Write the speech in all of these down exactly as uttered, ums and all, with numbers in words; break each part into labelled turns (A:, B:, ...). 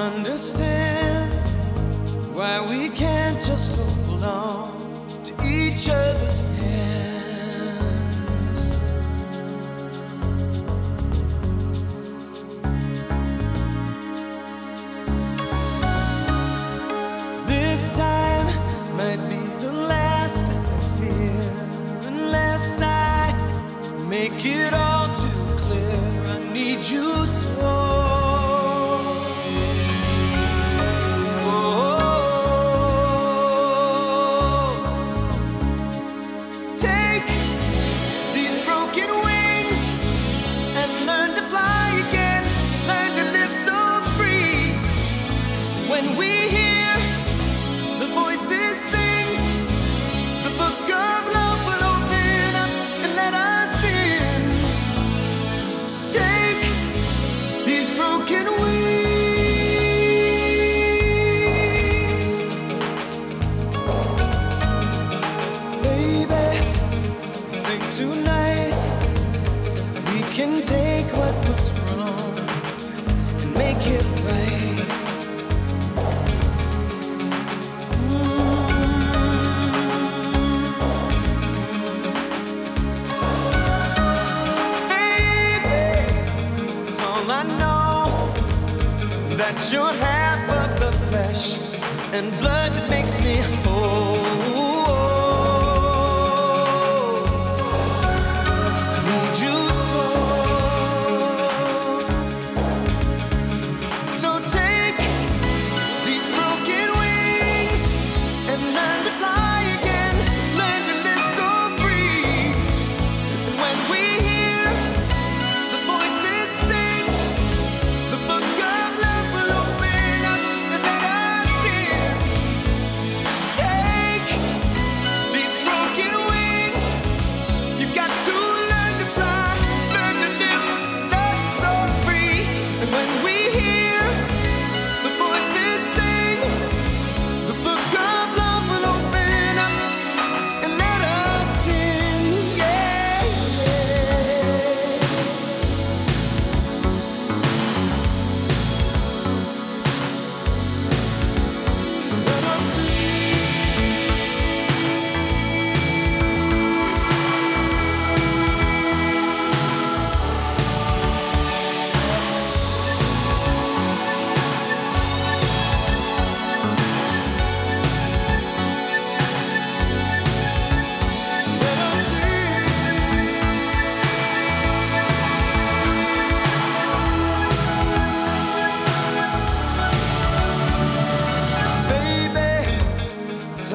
A: understand why we can't just hold on to each other's hands. This time might be the last I fear, unless I make it all too clear. I need you so. Tonight we can take what was wrong and make it right. Mm-hmm. Baby, it's all I know, that you're half of the flesh and blood that makes me whole.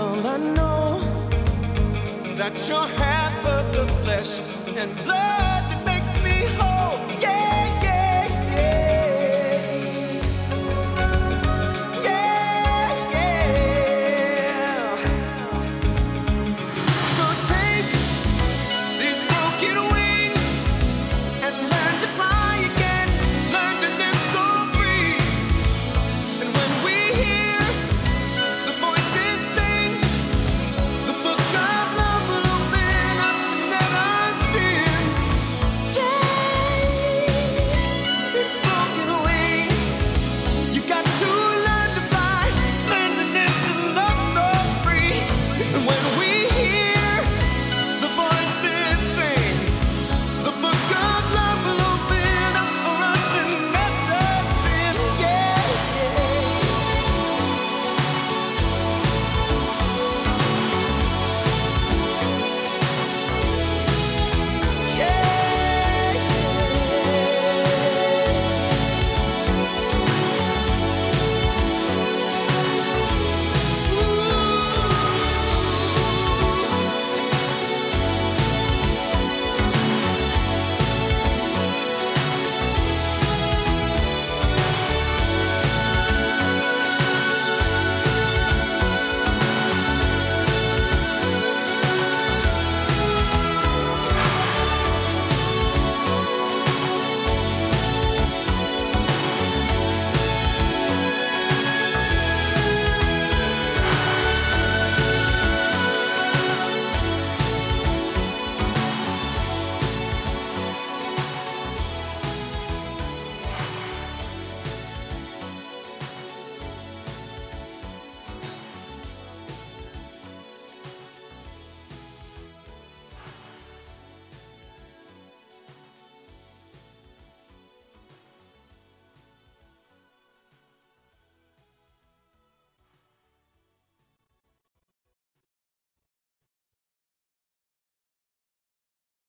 A: That you're half of the flesh and blood.